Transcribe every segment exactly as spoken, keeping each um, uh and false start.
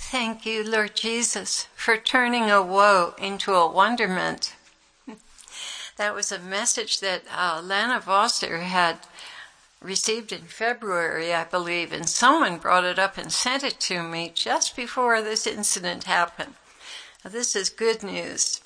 Thank you, Lord Jesus, for turning a woe into a wonderment. That was a message that uh, Lana Voster had received in February, I believe, and someone brought it up and sent it to me just before this incident happened. Now, this is good news.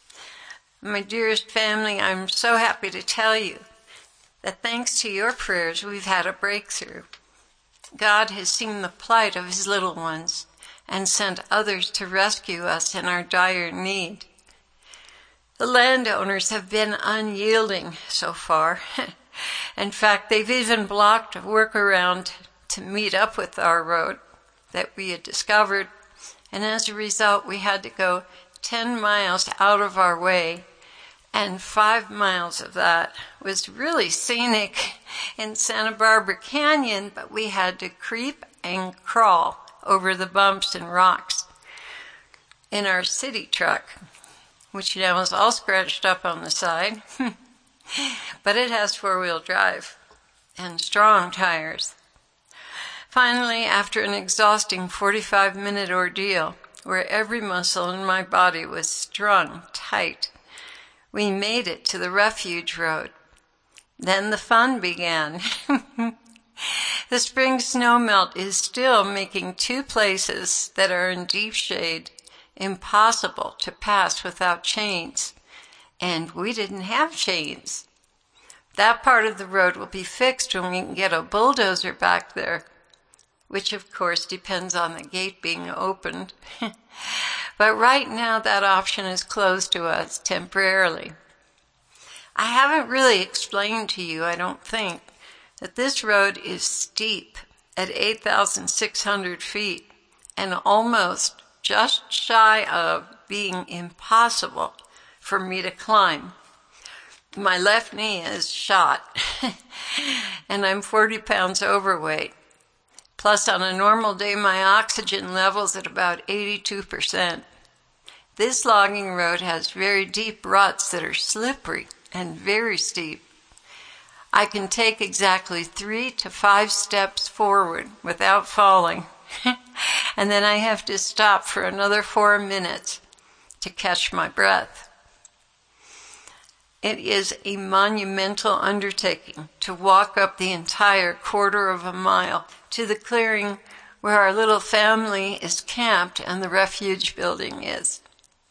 My dearest family, I'm so happy to tell you that thanks to your prayers, we've had a breakthrough. God has seen the plight of his little ones and sent others to rescue us in our dire need. The landowners have been unyielding so far. In fact, they've even blocked a workaround to meet up with our road that we had discovered, and as a result, we had to go ten miles out of our way, and five miles of that was really scenic in Santa Barbara Canyon, but we had to creep and crawl over the bumps and rocks in our city truck, which now is all scratched up on the side, but it has four-wheel drive and strong tires. Finally, after an exhausting forty-five minute ordeal, where every muscle in my body was strung tight, we made it to the refuge road. Then the fun began. The spring snowmelt is still making two places that are in deep shade impossible to pass without chains, and we didn't have chains. That part of the road will be fixed when we can get a bulldozer back there, which of course depends on the gate being opened. But right now that option is closed to us temporarily. I haven't really explained to you, I don't think, that this road is steep at eight thousand six hundred feet and almost just shy of being impossible for me to climb. My left knee is shot, and I'm forty pounds overweight. Plus, on a normal day, my oxygen level's at about eighty-two percent. This logging road has very deep ruts that are slippery and very steep. I can take exactly three to five steps forward without falling, and then I have to stop for another four minutes to catch my breath. It is a monumental undertaking to walk up the entire quarter of a mile to the clearing where our little family is camped and the refuge building is.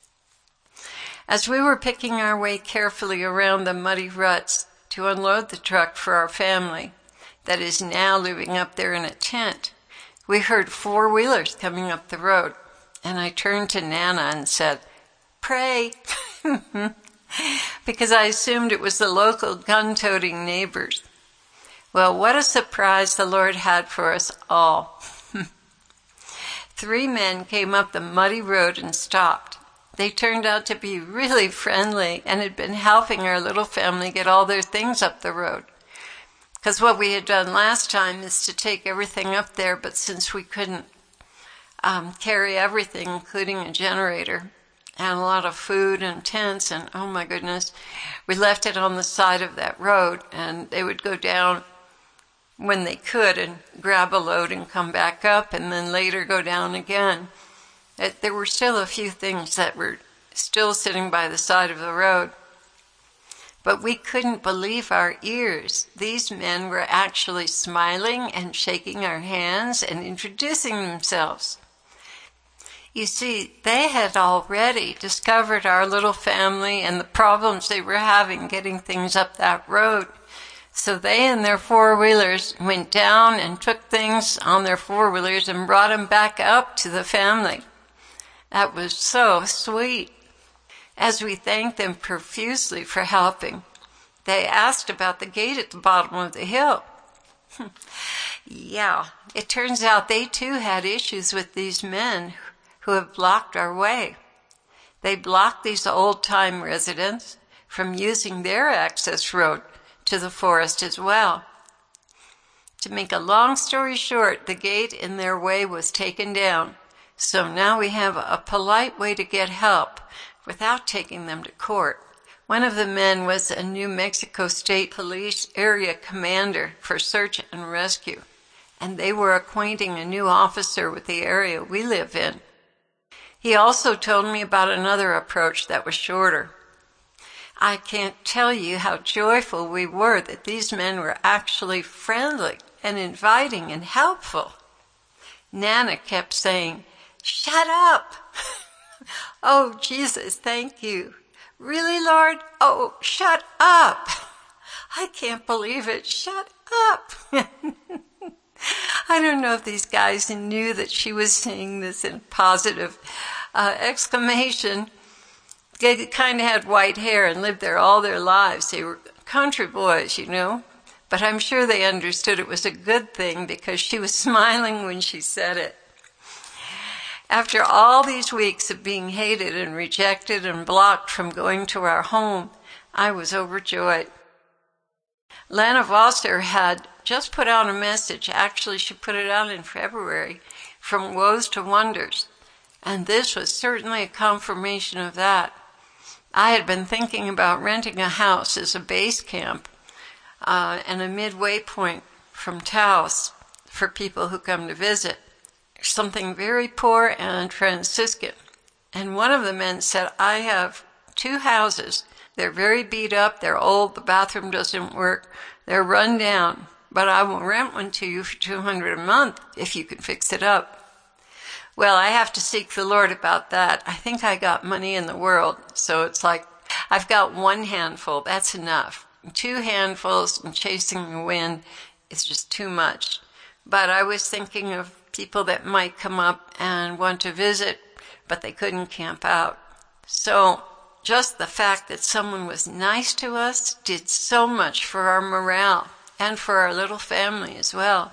As we were picking our way carefully around the muddy ruts to unload the truck for our family that is now living up there in a tent, we heard four-wheelers coming up the road, and I turned to Nana and said, "Pray," because I assumed it was the local gun-toting neighbors. Well, what a surprise the Lord had for us all. Three men came up the muddy road and stopped. They turned out to be really friendly and had been helping our little family get all their things up the road. Because what we had done last time is to take everything up there, but since we couldn't um, carry everything, including a generator and a lot of food and tents, and oh my goodness, we left it on the side of that road, and they would go down when they could and grab a load and come back up, and then later go down again. It, there were still a few things that were still sitting by the side of the road. But we couldn't believe our ears. These men were actually smiling and shaking our hands and introducing themselves. You see, they had already discovered our little family and the problems they were having getting things up that road. So they and their four-wheelers went down and took things on their four-wheelers and brought them back up to the family. That was so sweet. As we thanked them profusely for helping, they asked about the gate at the bottom of the hill. Yeah, it turns out they too had issues with these men who have blocked our way. They blocked these old-time residents from using their access road to the forest as well. To make a long story short, the gate in their way was taken down. So now we have a polite way to get help without taking them to court. One of the men was a New Mexico State Police area commander for search and rescue, and they were acquainting a new officer with the area we live in. He also told me about another approach that was shorter. I can't tell you how joyful we were that these men were actually friendly and inviting and helpful. Nana kept saying, "Shut up." "Oh, Jesus, thank you." "Really, Lord? Oh, shut up." "I can't believe it. Shut up." I don't know if these guys knew that she was saying this in positive uh, exclamation. They kind of had white hair and lived there all their lives. They were country boys, you know. But I'm sure they understood it was a good thing because she was smiling when she said it. After all these weeks of being hated and rejected and blocked from going to our home, I was overjoyed. Lana Vosser had just put out a message. Actually, she put it out in February, From Woes to Wonders. And this was certainly a confirmation of that. I had been thinking about renting a house as a base camp uh, and a midway point from Taos for people who come to visit. Something very poor and Franciscan. And one of the men said, "I have two houses. They're very beat up. They're old. The bathroom doesn't work. They're run down. But I will rent one to you for two hundred dollars a month if you can fix it up." Well, I have to seek the Lord about that. I think I got money in the world. So it's like, I've got one handful. That's enough. Two handfuls and chasing the wind is just too much. But I was thinking of people that might come up and want to visit, but they couldn't camp out. So just the fact that someone was nice to us did so much for our morale and for our little family as well.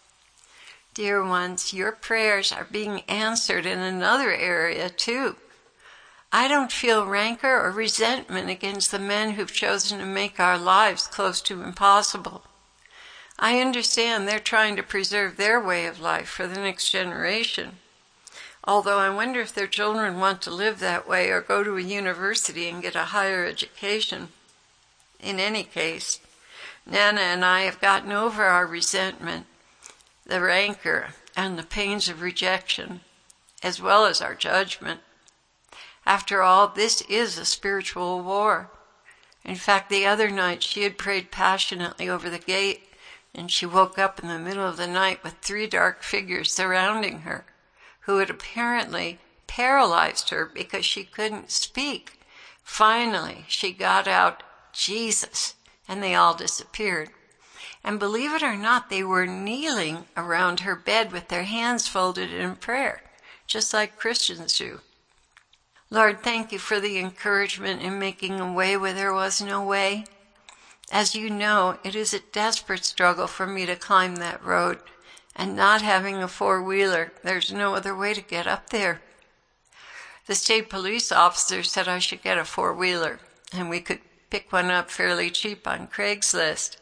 Dear ones, your prayers are being answered in another area too. I don't feel rancor or resentment against the men who've chosen to make our lives close to impossible. I understand they're trying to preserve their way of life for the next generation. Although I wonder if their children want to live that way or go to a university and get a higher education. In any case, Nana and I have gotten over our resentment, the rancor, and the pains of rejection, as well as our judgment. After all, this is a spiritual war. In fact, the other night she had prayed passionately over the gate, and she woke up in the middle of the night with three dark figures surrounding her, who had apparently paralyzed her because she couldn't speak. Finally, she got out, "Jesus," and they all disappeared. And believe it or not, they were kneeling around her bed with their hands folded in prayer, just like Christians do. Lord, thank you for the encouragement in making a way where there was no way. As you know, it is a desperate struggle for me to climb that road, and not having a four-wheeler, there's no other way to get up there. The state police officer said I should get a four-wheeler, and we could pick one up fairly cheap on Craigslist.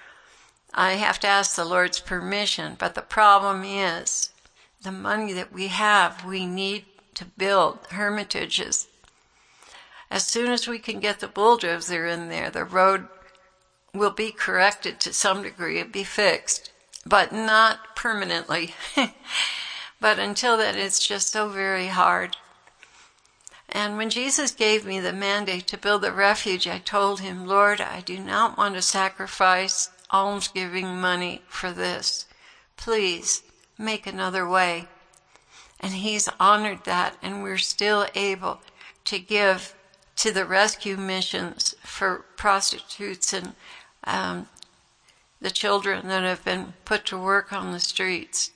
I have to ask the Lord's permission, but the problem is the money that we have, we need to build hermitages. As soon as we can get the bulldozer in there, the road will be corrected to some degree, it'll be fixed, but not permanently. But until then, it's just so very hard. And when Jesus gave me the mandate to build the refuge, I told him, "Lord, I do not want to sacrifice almsgiving money for this. Please make another way." And he's honored that, and we're still able to give to the rescue missions for prostitutes and um, the children that have been put to work on the streets.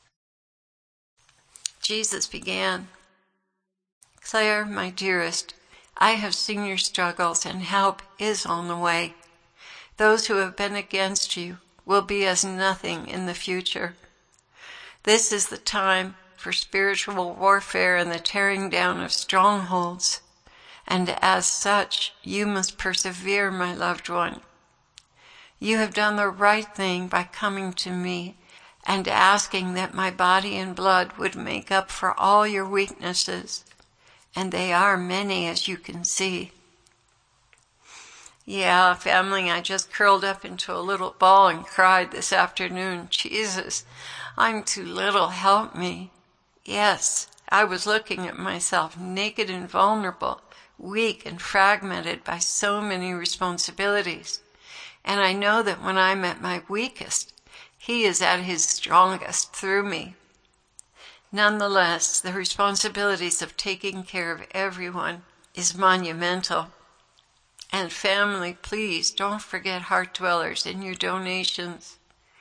Jesus began, "Claire, my dearest, I have seen your struggles, and help is on the way. Those who have been against you will be as nothing in the future. This is the time for spiritual warfare and the tearing down of strongholds, and as such, you must persevere, my loved one. You have done the right thing by coming to me and asking that my body and blood would make up for all your weaknesses, and they are many, as you can see. Yeah, family, I just curled up into a little ball and cried this afternoon. Jesus, I'm too little, help me. Yes, I was looking at myself naked and vulnerable, weak and fragmented by so many responsibilities. And I know that when I'm at my weakest, He is at His strongest through me. Nonetheless, the responsibilities of taking care of everyone is monumental. And family, please don't forget Heart Dwellers in your donations.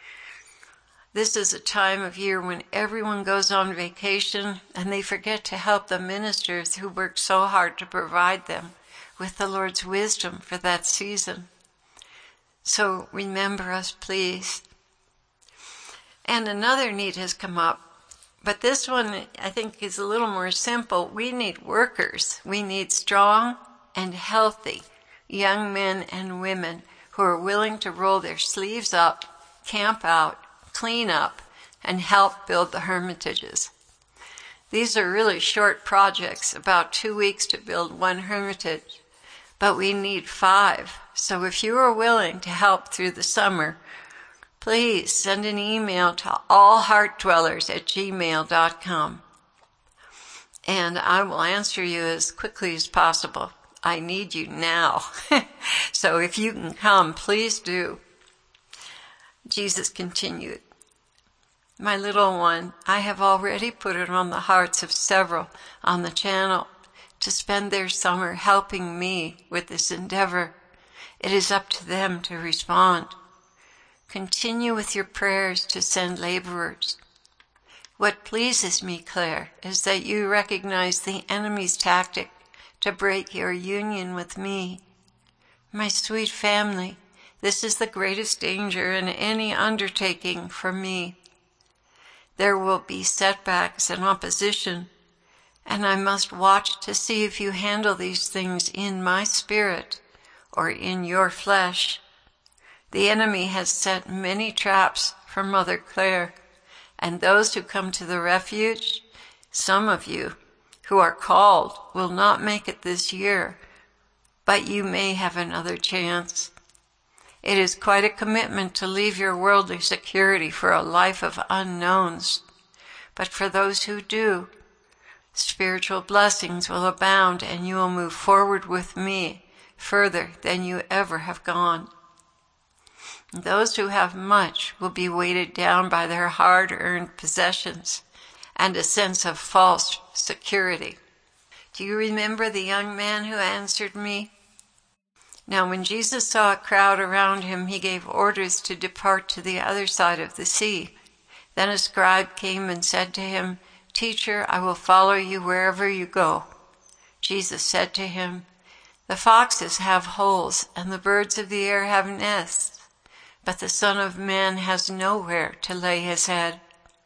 This is a time of year when everyone goes on vacation and they forget to help the ministers who work so hard to provide them with the Lord's wisdom for that season. So remember us, please. And another need has come up, but this one I think is a little more simple. We need workers. We need strong and healthy young men and women who are willing to roll their sleeves up, camp out, clean up, and help build the hermitages. These are really short projects, about two weeks to build one hermitage, but we need five. So if you are willing to help through the summer, please send an email to allheartdwellers at gmail dot com, and I will answer you as quickly as possible. I need you now. So if you can come, please do. Jesus continued, my little one, I have already put it on the hearts of several on the channel to spend their summer helping me with this endeavor. It is up to them to respond. Continue with your prayers to send laborers. What pleases me, Claire, is that you recognize the enemy's tactic to break your union with me. My sweet family, this is the greatest danger in any undertaking for me. There will be setbacks and opposition, and I must watch to see if you handle these things in my spirit or in your flesh. The enemy has set many traps for Mother Claire, and those who come to the refuge, some of you who are called, will not make it this year, but you may have another chance. It is quite a commitment to leave your worldly security for a life of unknowns, but for those who do, spiritual blessings will abound and you will move forward with me further than you ever have gone. Those who have much will be weighted down by their hard-earned possessions and a sense of false security. Do you remember the young man who answered me? Now when Jesus saw a crowd around him, he gave orders to depart to the other side of the sea. Then a scribe came and said to him, Teacher, I will follow you wherever you go. Jesus said to him, The foxes have holes, and the birds of the air have nests, but the Son of Man has nowhere to lay his head.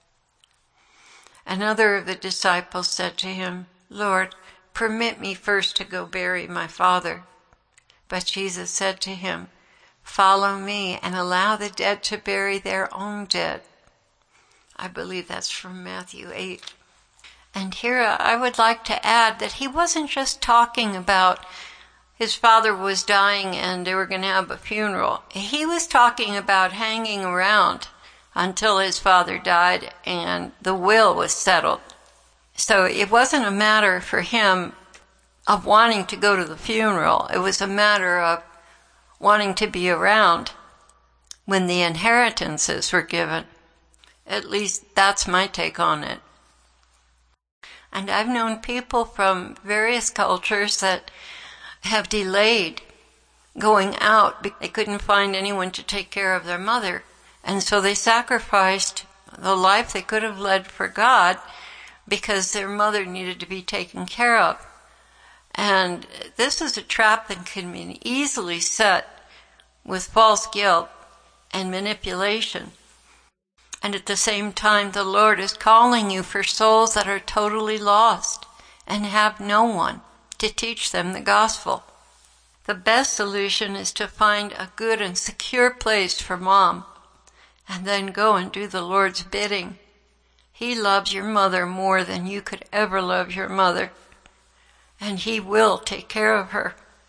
Another of the disciples said to him, Lord, permit me first to go bury my father. But Jesus said to him, Follow me and allow the dead to bury their own dead. I believe that's from Matthew eight. And here I would like to add that he wasn't just talking about his father was dying and they were going to have a funeral. He was talking about hanging around until his father died and the will was settled. So it wasn't a matter for him of wanting to go to the funeral. It was a matter of wanting to be around when the inheritances were given. At least that's my take on it. And I've known people from various cultures that have delayed going out because they couldn't find anyone to take care of their mother. And so they sacrificed the life they could have led for God because their mother needed to be taken care of. And this is a trap that can be easily set with false guilt and manipulation. And at the same time, the Lord is calling you for souls that are totally lost and have no one to teach them the gospel. The best solution is to find a good and secure place for mom and then go and do the Lord's bidding. He loves your mother more than you could ever love your mother, and he will take care of her.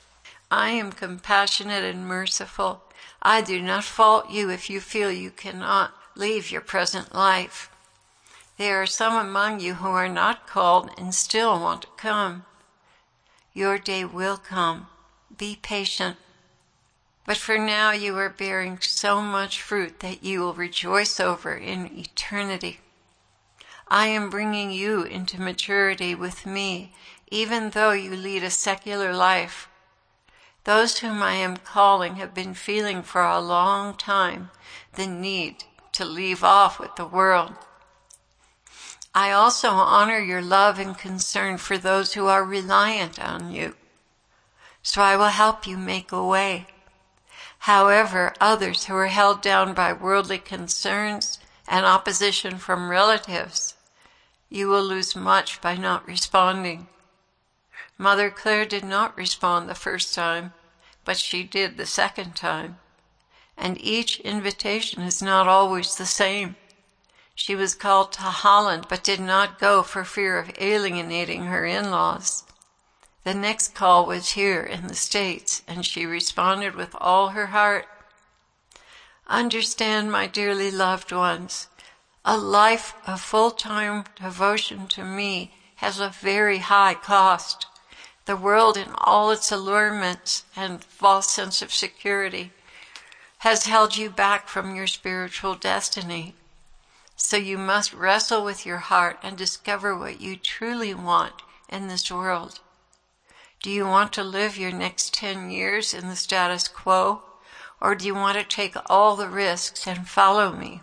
I am compassionate and merciful. I do not fault you if you feel you cannot leave your present life. There are some among you who are not called and still want to come. Your day will come. Be patient. But for now you are bearing so much fruit that you will rejoice over in eternity. I am bringing you into maturity with me, even though you lead a secular life. Those whom I am calling have been feeling for a long time the need to leave off with the world. I also honor your love and concern for those who are reliant on you, so I will help you make a way. However, others who are held down by worldly concerns and opposition from relatives, you will lose much by not responding. Mother Claire did not respond the first time, but she did the second time. And each invitation is not always the same. She was called to Holland, but did not go for fear of alienating her in-laws. The next call was here in the States, and she responded with all her heart. Understand, my dearly loved ones, a life of full-time devotion to me has a very high cost. The world in all its allurements and false sense of security has held you back from your spiritual destiny. So you must wrestle with your heart and discover what you truly want in this world. Do you want to live your next ten years in the status quo, or do you want to take all the risks and follow me?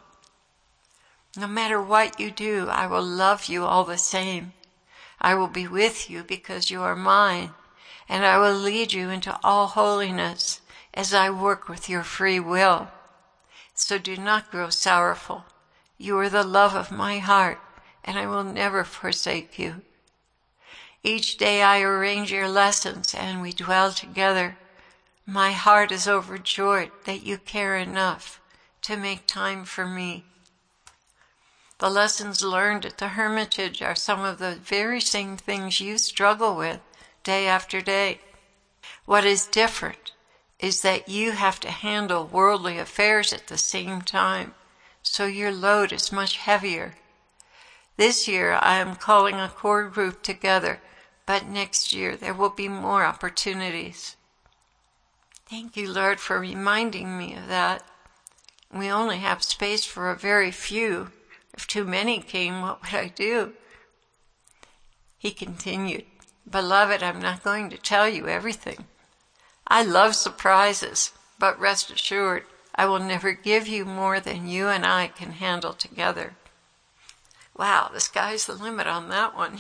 No matter what you do, I will love you all the same. I will be with you because you are mine, and I will lead you into all holiness as I work with your free will. So do not grow sorrowful. You are the love of my heart, and I will never forsake you. Each day I arrange your lessons, and we dwell together. My heart is overjoyed that you care enough to make time for me. The lessons learned at the Hermitage are some of the very same things you struggle with day after day. What is different is that you have to handle worldly affairs at the same time, so your load is much heavier. This year I am calling a core group together, but next year there will be more opportunities. Thank you, Lord, for reminding me of that. We only have space for a very few. If too many came, what would I do? He continued, Beloved, I'm not going to tell you everything. I love surprises, but rest assured, I will never give you more than you and I can handle together. Wow, the sky's the limit on that one.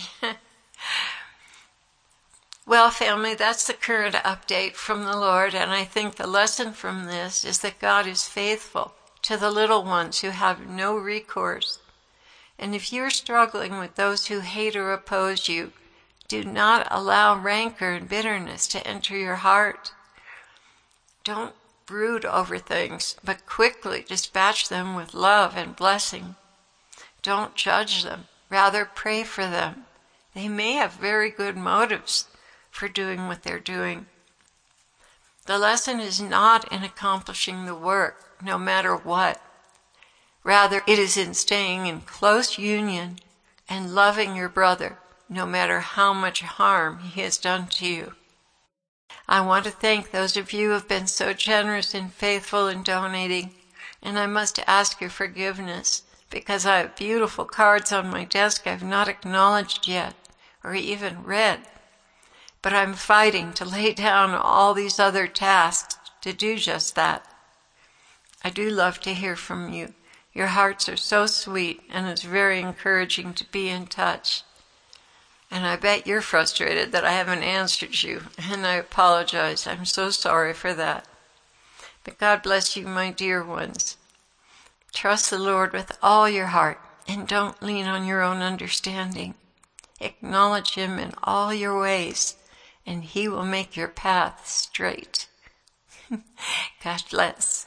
Well, family, that's the current update from the Lord, and I think the lesson from this is that God is faithful to the little ones who have no recourse. And if you're struggling with those who hate or oppose you, do not allow rancor and bitterness to enter your heart. Don't brood over things, but quickly dispatch them with love and blessing. Don't judge them. Rather, pray for them. They may have very good motives for doing what they're doing. The lesson is not in accomplishing the work, no matter what. Rather, it is in staying in close union and loving your brother, no matter how much harm he has done to you. I want to thank those of you who have been so generous and faithful in donating, and I must ask your forgiveness because I have beautiful cards on my desk I've not acknowledged yet or even read. But I'm fighting to lay down all these other tasks to do just that. I do love to hear from you. Your hearts are so sweet, and it's very encouraging to be in touch. And I bet you're frustrated that I haven't answered you, and I apologize. I'm so sorry for that. But God bless you, my dear ones. Trust the Lord with all your heart, and don't lean on your own understanding. Acknowledge Him in all your ways, and He will make your path straight. God bless.